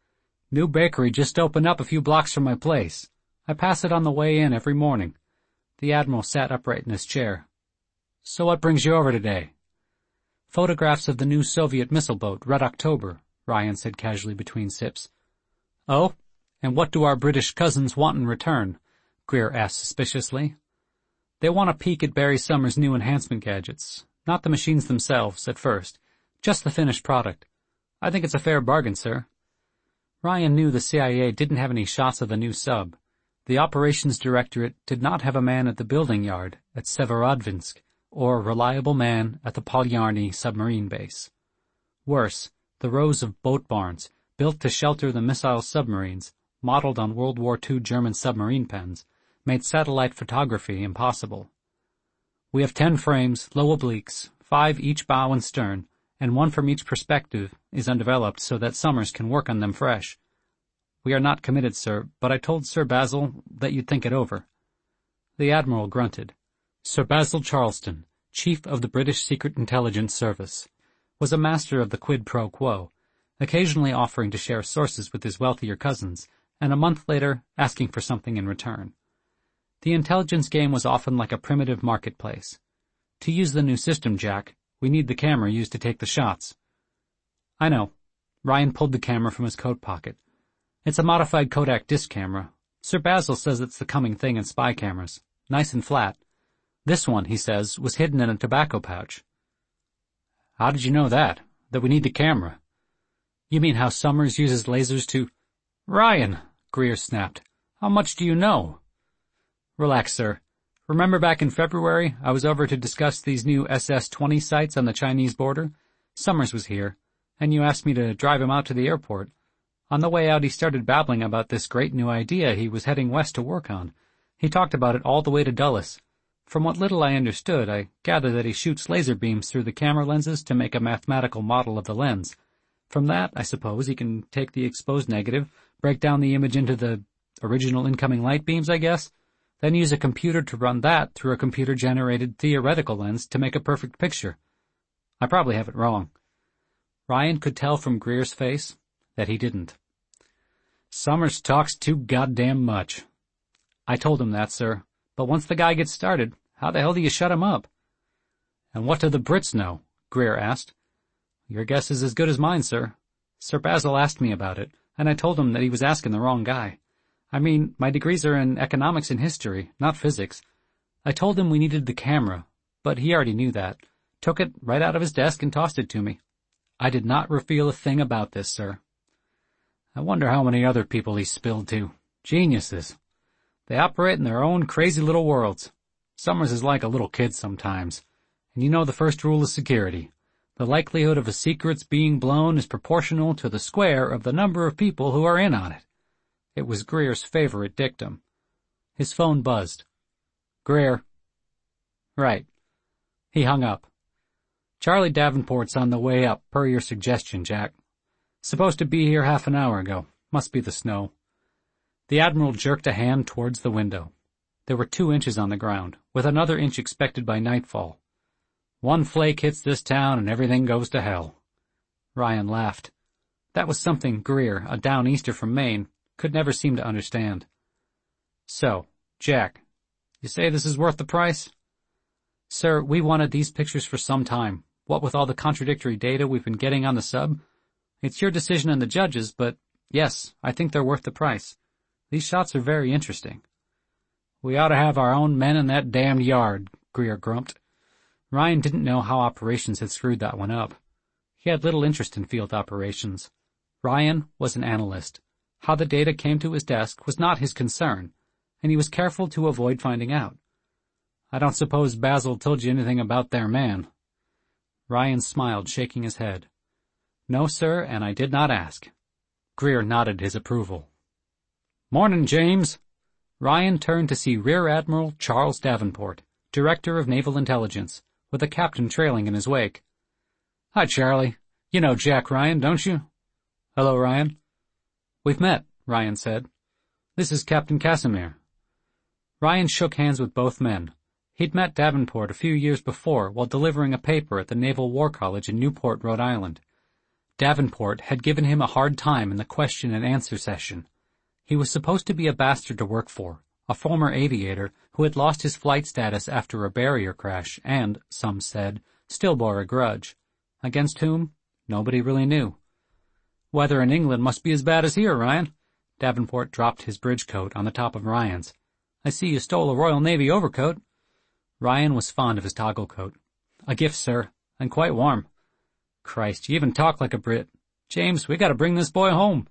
New bakery just opened up a few blocks from my place. I pass it on the way in every morning." The Admiral sat upright in his chair. "So what brings you over today?" "Photographs of the new Soviet missile boat, Red October," Ryan said casually between sips. "Oh? And what do our British cousins want in return?" Greer asked suspiciously. "They want a peek at Barry Summers' new enhancement gadgets. Not the machines themselves, at first. Just the finished product. I think it's a fair bargain, sir." Ryan knew the C I A didn't have any shots of the new sub. The Operations Directorate did not have a man at the building yard at Severodvinsk, or a reliable man at the Polyarny submarine base. Worse, the rows of boat barns, built to shelter the missile submarines, modeled on World War Two German submarine pens, made satellite photography impossible. "We have ten frames, low obliques, five each bow and stern, and one from each perspective is undeveloped so that Summers can work on them fresh. We are not committed, sir, but I told Sir Basil that you'd think it over." The Admiral grunted. Sir Basil Charleston, Chief of the British Secret Intelligence Service, was a master of the quid pro quo, occasionally offering to share sources with his wealthier cousins, and a month later asking for something in return. The intelligence game was often like a primitive marketplace. "To use the new system, Jack, we need the camera used to take the shots." "I know." Ryan pulled the camera from his coat pocket. "It's a modified Kodak disc camera. Sir Basil says it's the coming thing in spy cameras. Nice and flat. This one, he says, was hidden in a tobacco pouch." "How did you know that? That we need the camera?" "You mean how Summers uses lasers to—" "Ryan!" Greer snapped. "How much do you know?" "Relax, sir. Remember back in February, I was over to discuss these new S S twenty sites on the Chinese border? Summers was here, and you asked me to drive him out to the airport. On the way out, he started babbling about this great new idea he was heading west to work on. He talked about it all the way to Dulles. From what little I understood, I gather that he shoots laser beams through the camera lenses to make a mathematical model of the lens. From that, I suppose, he can take the exposed negative, break down the image into the original incoming light beams, I guess, then use a computer to run that through a computer-generated theoretical lens to make a perfect picture. I probably have it wrong." Ryan could tell from Greer's face that he didn't. "Summers talks too goddamn much." "I told him that, sir. But once the guy gets started, how the hell do you shut him up?" "And what do the Brits know?" Greer asked. "Your guess is as good as mine, sir. Sir Basil asked me about it, and I told him that he was asking the wrong guy. I mean, my degrees are in economics and history, not physics. I told him we needed the camera, but he already knew that. Took it right out of his desk and tossed it to me. I did not reveal a thing about this, sir." I wonder how many other people he's spilled to. Geniuses. They operate in their own crazy little worlds. Summers is like a little kid sometimes. And you know the first rule of security. The likelihood of a secret's being blown is proportional to the square of the number of people who are in on it. It was Greer's favorite dictum. His phone buzzed. Greer. Right. He hung up. Charlie Davenport's on the way up, per your suggestion, Jack. Supposed to be here half an hour ago. Must be the snow. The Admiral jerked a hand towards the window. There were two inches on the ground, with another inch expected by nightfall. One flake hits this town and everything goes to hell. Ryan laughed. That was something Greer, a down-easter from Maine, could never seem to understand. So, Jack, you say this is worth the price? Sir, we wanted these pictures for some time. What with all the contradictory data we've been getting on the sub? It's your decision and the judge's, but yes, I think they're worth the price. These shots are very interesting. We ought to have our own men in that damned yard, Greer grumped. Ryan didn't know how operations had screwed that one up. He had little interest in field operations. Ryan was an analyst. How the data came to his desk was not his concern, and he was careful to avoid finding out. I don't suppose Basil told you anything about their man. Ryan smiled, shaking his head. No, sir, and I did not ask. Greer nodded his approval. Morning, James. Ryan turned to see Rear Admiral Charles Davenport, Director of Naval Intelligence, with a captain trailing in his wake. Hi, Charlie. You know Jack Ryan, don't you? Hello, Ryan. We've met, Ryan said. This is Captain Casimir. Ryan shook hands with both men. He'd met Davenport a few years before while delivering a paper at the Naval War College in Newport, Rhode Island. Davenport had given him a hard time in the question and answer session. He was supposed to be a bastard to work for, a former aviator who had lost his flight status after a barrier crash and, some said, still bore a grudge. Against whom? Nobody really knew. Weather in England must be as bad as here, Ryan. Davenport dropped his bridge coat on the top of Ryan's. I see you stole a Royal Navy overcoat. Ryan was fond of his toggle coat. A gift, sir, and quite warm. Christ, you even talk like a Brit. James, we gotta bring this boy home.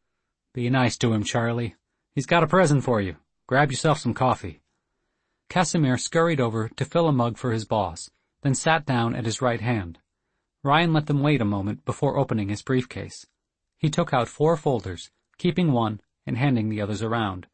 Be nice to him, Charlie. He's got a present for you. Grab yourself some coffee. Casimir scurried over to fill a mug for his boss, then sat down at his right hand. Ryan let them wait a moment before opening his briefcase. He took out four folders, keeping one and handing the others around.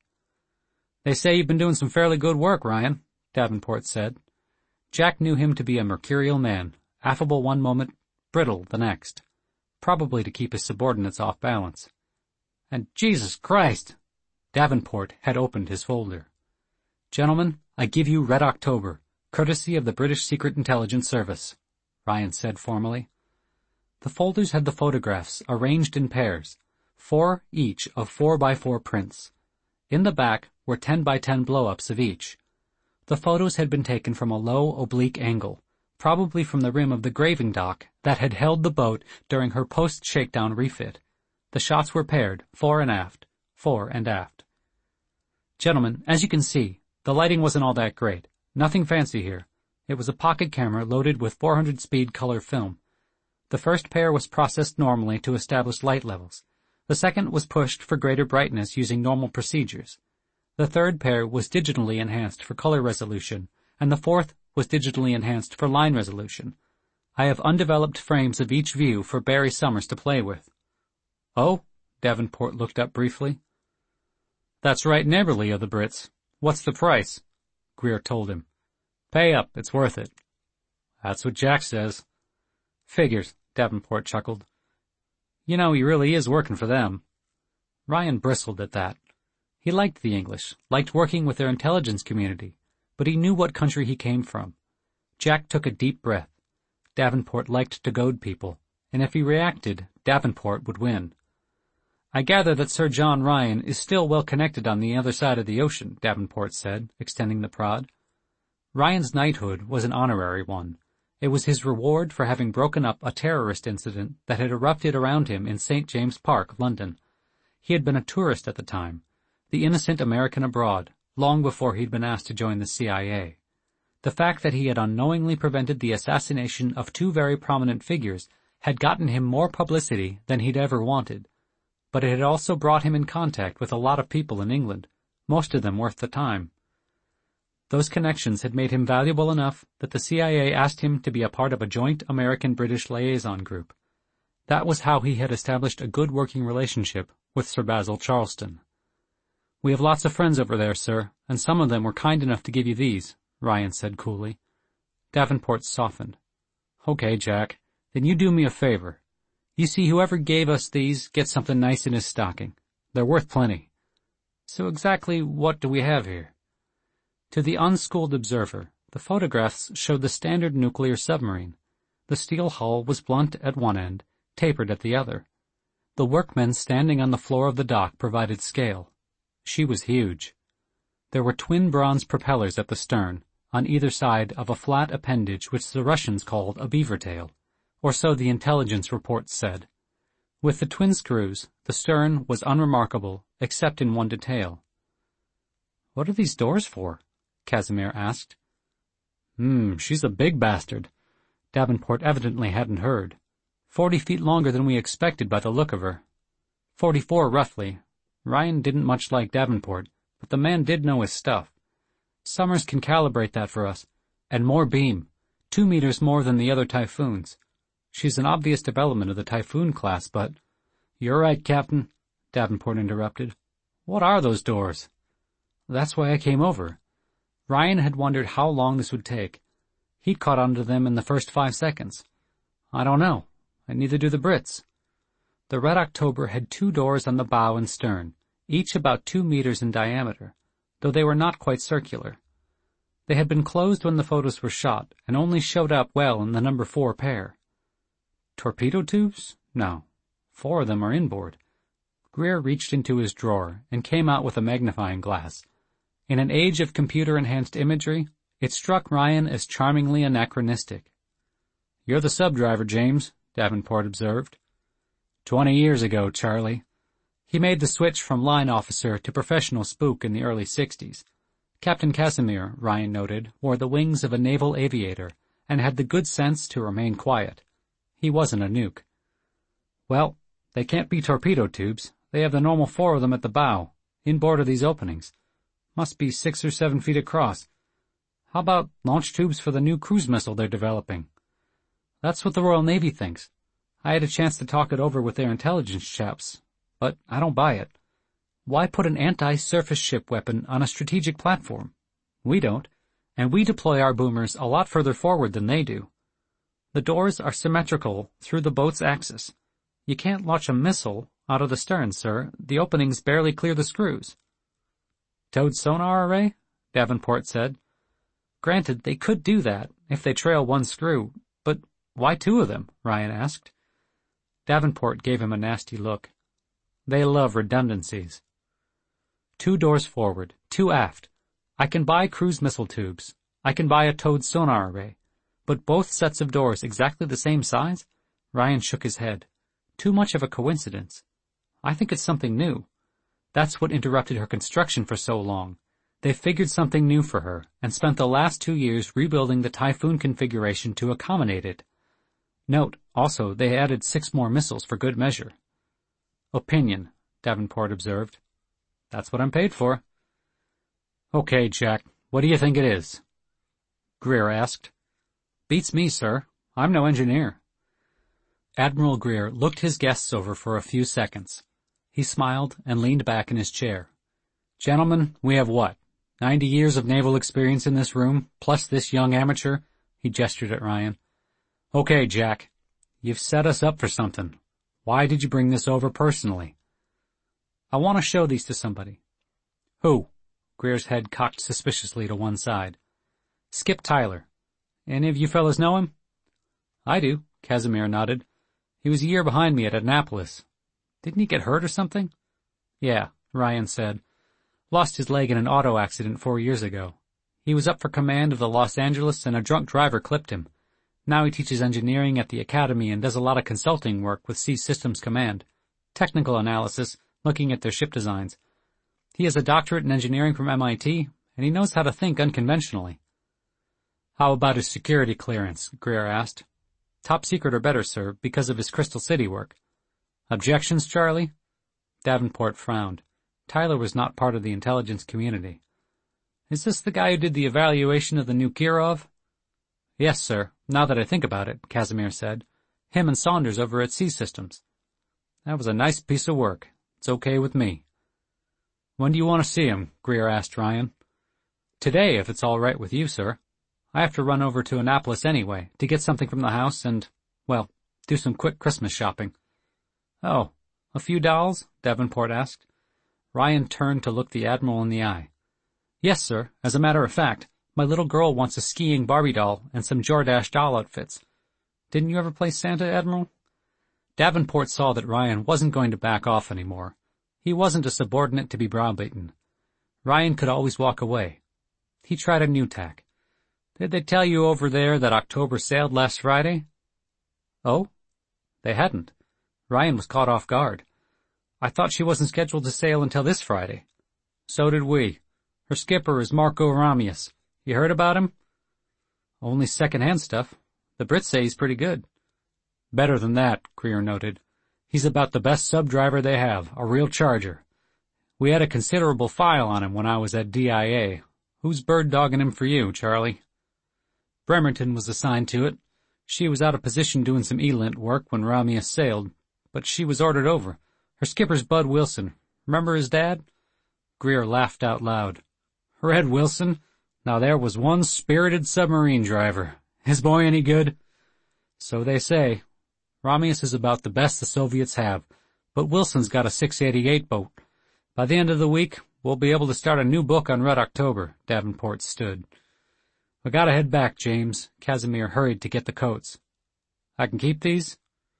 They say you've been doing some fairly good work, Ryan, Davenport said. Jack knew him to be a mercurial man, affable one moment, brittle the next, probably to keep his subordinates off balance. And Jesus Christ! Davenport had opened his folder. Gentlemen, I give you Red October, courtesy of the British Secret Intelligence Service, Ryan said formally. The folders had the photographs arranged in pairs, four each of four by four prints. In the back were ten by ten blow-ups of each. The photos had been taken from a low, oblique angle, probably from the rim of the graving dock that had held the boat during her post-shakedown refit. The shots were paired, fore and aft, fore and aft. Gentlemen, as you can see, the lighting wasn't all that great. Nothing fancy here. It was a pocket camera loaded with four hundred speed color film. The first pair was processed normally to establish light levels. The second was pushed for greater brightness using normal procedures. The third pair was digitally enhanced for color resolution, and the fourth was digitally enhanced for line resolution. I have undeveloped frames of each view for Barry Summers to play with. Oh? Davenport looked up briefly. That's right neighborly of the Brits. What's the price? Greer told him. Pay up, it's worth it. That's what Jack says. Figures, Davenport chuckled. You know, he really is working for them. Ryan bristled at that. He liked the English, liked working with their intelligence community, but he knew what country he came from. Jack took a deep breath. Davenport liked to goad people, and if he reacted, Davenport would win. I gather that Sir John Ryan is still well connected on the other side of the ocean, Davenport said, extending the prod. Ryan's knighthood was an honorary one. It was his reward for having broken up a terrorist incident that had erupted around him in Saint James Park, London. He had been a tourist at the time, the innocent American abroad, long before he'd been asked to join the C I A. The fact that he had unknowingly prevented the assassination of two very prominent figures had gotten him more publicity than he'd ever wanted. but it had also brought him in contact with a lot of people in England, most of them worth the time. Those connections had made him valuable enough that the C I A asked him to be a part of a joint American-British liaison group. That was how he had established a good working relationship with Sir Basil Charleston. "We have lots of friends over there, sir, and some of them were kind enough to give you these," Ryan said coolly. Davenport softened. "Okay, Jack, then you do me a favor. You see, whoever gave us these gets something nice in his stocking. They're worth plenty. So exactly what do we have here?" To the unschooled observer, the photographs showed the standard nuclear submarine. The steel hull was blunt at one end, tapered at the other. The workmen standing on the floor of the dock provided scale. She was huge. There were twin bronze propellers at the stern, on either side of a flat appendage which the Russians called a beaver tail, or so the intelligence reports said. With the twin screws, the stern was unremarkable, except in one detail. "What are these doors for?" Casimir asked. Hmm, she's a big bastard. Davenport evidently hadn't heard. Forty feet longer than we expected by the look of her. Forty-four, roughly. Ryan didn't much like Davenport, but the man did know his stuff. Summers can calibrate that for us. And more beam. Two meters more than the other Typhoons. She's an obvious development of the Typhoon class, but— "You're right, Captain," Davenport interrupted. "What are those doors?" "That's why I came over." Ryan had wondered how long this would take. He'd caught on to them in the first five seconds. "I don't know, and neither do the Brits." The Red October had two doors on the bow and stern, each about two meters in diameter, though they were not quite circular. They had been closed when the photos were shot, and only showed up well in the number four pair. Torpedo tubes? No. Four of them are inboard. Greer reached into his drawer and came out with a magnifying glass. In an age of computer-enhanced imagery, it struck Ryan as charmingly anachronistic. "You're the sub-driver, James," Davenport observed. Twenty years ago, Charlie." He made the switch from line officer to professional spook in the early sixties. Captain Casimir, Ryan noted, wore the wings of a naval aviator and had the good sense to remain quiet. He wasn't a nuke. "Well, they can't be torpedo tubes. They have the normal four of them at the bow, inboard of these openings. Must be six or seven feet across. How about launch tubes for the new cruise missile they're developing?" "That's what the Royal Navy thinks. I had a chance to talk it over with their intelligence chaps, but I don't buy it. Why put an anti-surface ship weapon on a strategic platform? We don't, and we deploy our boomers a lot further forward than they do. The doors are symmetrical through the boat's axis. You can't launch a missile out of the stern, sir. The openings barely clear the screws." "Towed sonar array?" Davenport said. "Granted, they could do that if they trail one screw, but why two of them?" Ryan asked. Davenport gave him a nasty look. "They love redundancies." Two doors forward, two aft. I can buy cruise missile tubes. I can buy a towed sonar array. But both sets of doors exactly the same size? Ryan shook his head. Too much of a coincidence. I think it's something new. That's what interrupted her construction for so long. They figured something new for her and spent the last two years rebuilding the Typhoon configuration to accommodate it. Note, also, they added six more missiles for good measure. "Opinion," Davenport observed. "That's what I'm paid for." "Okay, Jack, what do you think it is?" Greer asked. "Beats me, sir. I'm no engineer." Admiral Greer looked his guests over for a few seconds. He smiled and leaned back in his chair. "Gentlemen, we have what? Ninety years of naval experience in this room, plus this young amateur?" He gestured at Ryan. "Okay, Jack. You've set us up for something. Why did you bring this over personally?" "I want to show these to somebody." "Who?" Greer's head cocked suspiciously to one side. "Skip Tyler. Any of you fellas know him?" "I do," Casimir nodded. "He was a year behind me at Annapolis. Didn't he get hurt or something?" "Yeah," Ryan said. "Lost his leg in an auto accident four years ago. He was up for command of the Los Angeles and a drunk driver clipped him. Now he teaches engineering at the academy and does a lot of consulting work with Sea Systems Command. Technical analysis, looking at their ship designs. He has a doctorate in engineering from M I T, and he knows how to think unconventionally." "How about his security clearance?" Greer asked. "Top secret or better, sir, because of his Crystal City work." "Objections, Charlie?" Davenport frowned. Tyler was not part of the intelligence community. "Is this the guy who did the evaluation of the new Kirov?" "Yes, sir, now that I think about it," Casimir said. "Him and Saunders over at C-Systems." "That was a nice piece of work. It's okay with me." "When do you want to see him?" Greer asked Ryan. "Today, if it's all right with you, sir. I have to run over to Annapolis anyway, to get something from the house and, well, do some quick Christmas shopping." "Oh, a few dolls?" Davenport asked. Ryan turned to look the Admiral in the eye. "Yes, sir. As a matter of fact, my little girl wants a skiing Barbie doll and some Jordache doll outfits. Didn't you ever play Santa, Admiral?" Davenport saw that Ryan wasn't going to back off anymore. He wasn't a subordinate to be browbeaten. Ryan could always walk away. He tried a new tack. "Did they tell you over there that October sailed last Friday?" "Oh?" They hadn't. Ryan was caught off guard. "I thought she wasn't scheduled to sail until this Friday." "So did we. Her skipper is Marco Ramius. You heard about him?" "Only second-hand stuff. The Brits say he's pretty good." "Better than that," Greer noted. "He's about the best sub-driver they have, a real charger. We had a considerable file on him when I was at D I A. Who's bird-dogging him for you, Charlie?" "Bremerton was assigned to it. She was out of position doing some E-lint work when Ramius sailed, but she was ordered over. Her skipper's Bud Wilson. Remember his dad?" Greer laughed out loud. "Red Wilson? Now there was one spirited submarine driver. Is boy any good?" "So they say. Ramius is about the best the Soviets have, but Wilson's got a six eighty-eight boat. By the end of the week, we'll be able to start a new book on Red October." Davenport stood. "We gotta head back, James." Casimir hurried to get the coats. "I can keep these?"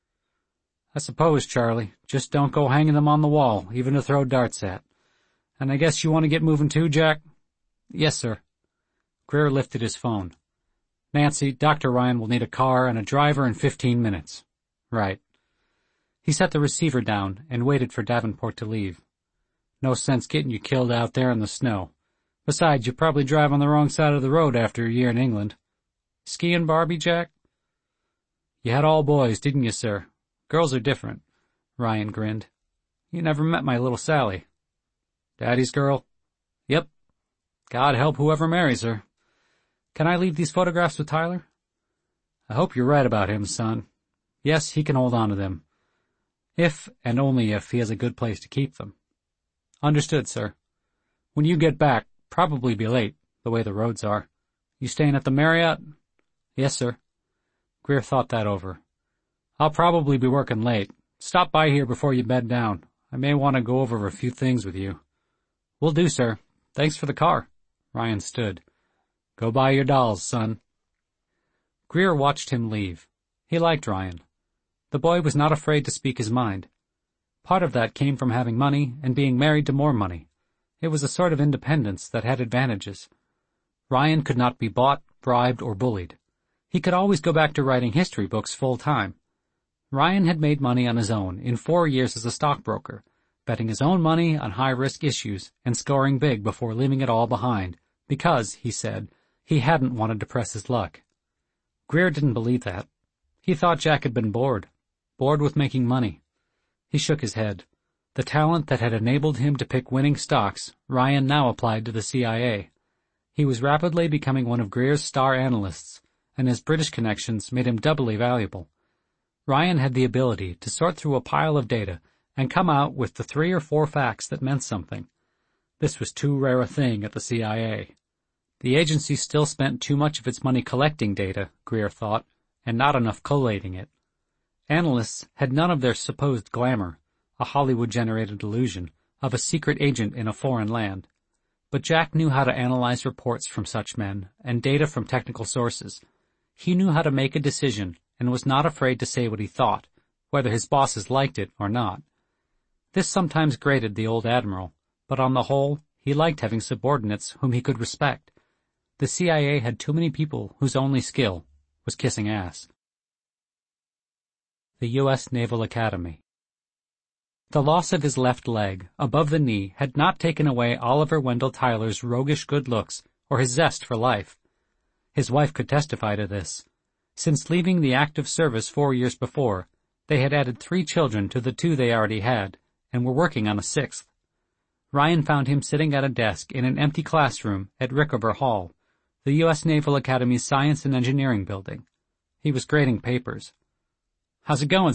"I suppose, Charlie. Just don't go hanging them on the wall, even to throw darts at. And I guess you want to get moving too, Jack?" "Yes, sir." Greer lifted his phone. "Nancy, Doctor Ryan will need a car and a driver in fifteen minutes." "Right." He set the receiver down and waited for Davenport to leave. "No sense getting you killed out there in the snow. Besides, you probably drive on the wrong side of the road after a year in England. Skiing Barbie, Jack?" "You had all boys, didn't you, sir? Girls are different." Ryan grinned. "You never met my little Sally." "Daddy's girl?" "Yep. God help whoever marries her. Can I leave these photographs with Tyler?" "I hope you're right about him, son. Yes, he can hold on to them. If, and only if, he has a good place to keep them." "Understood, sir. When you get back, probably be late, the way the roads are. You staying at the Marriott?" "Yes, sir." Greer thought that over. "I'll probably be working late. Stop by here before you bed down. I may want to go over a few things with you." "Will do, sir. Thanks for the car." Ryan stood. "Go buy your dolls, son." Greer watched him leave. He liked Ryan. The boy was not afraid to speak his mind. Part of that came from having money and being married to more money. It was a sort of independence that had advantages. Ryan could not be bought, bribed, or bullied. He could always go back to writing history books full-time. Ryan had made money on his own in four years as a stockbroker, betting his own money on high-risk issues and scoring big before leaving it all behind, because, he said, he hadn't wanted to press his luck. Greer didn't believe that. He thought Jack had been bored, bored with making money. He shook his head. The talent that had enabled him to pick winning stocks, Ryan now applied to the C I A. He was rapidly becoming one of Greer's star analysts, and his British connections made him doubly valuable. Ryan had the ability to sort through a pile of data and come out with the three or four facts that meant something. This was too rare a thing at the C I A. The agency still spent too much of its money collecting data, Greer thought, and not enough collating it. Analysts had none of their supposed glamour, a Hollywood-generated illusion, of a secret agent in a foreign land. But Jack knew how to analyze reports from such men and data from technical sources. He knew how to make a decision and was not afraid to say what he thought, whether his bosses liked it or not. This sometimes grated the old admiral, but on the whole, he liked having subordinates whom he could respect. The C I A had too many people whose only skill was kissing ass. The U S Naval Academy. The loss of his left leg, above the knee, had not taken away Oliver Wendell Tyler's roguish good looks or his zest for life. His wife could testify to this. Since leaving the active service four years before, they had added three children to the two they already had, and were working on a sixth. Ryan found him sitting at a desk in an empty classroom at Rickover Hall, the U S Naval Academy's Science and Engineering building. He was grading papers. "How's it going,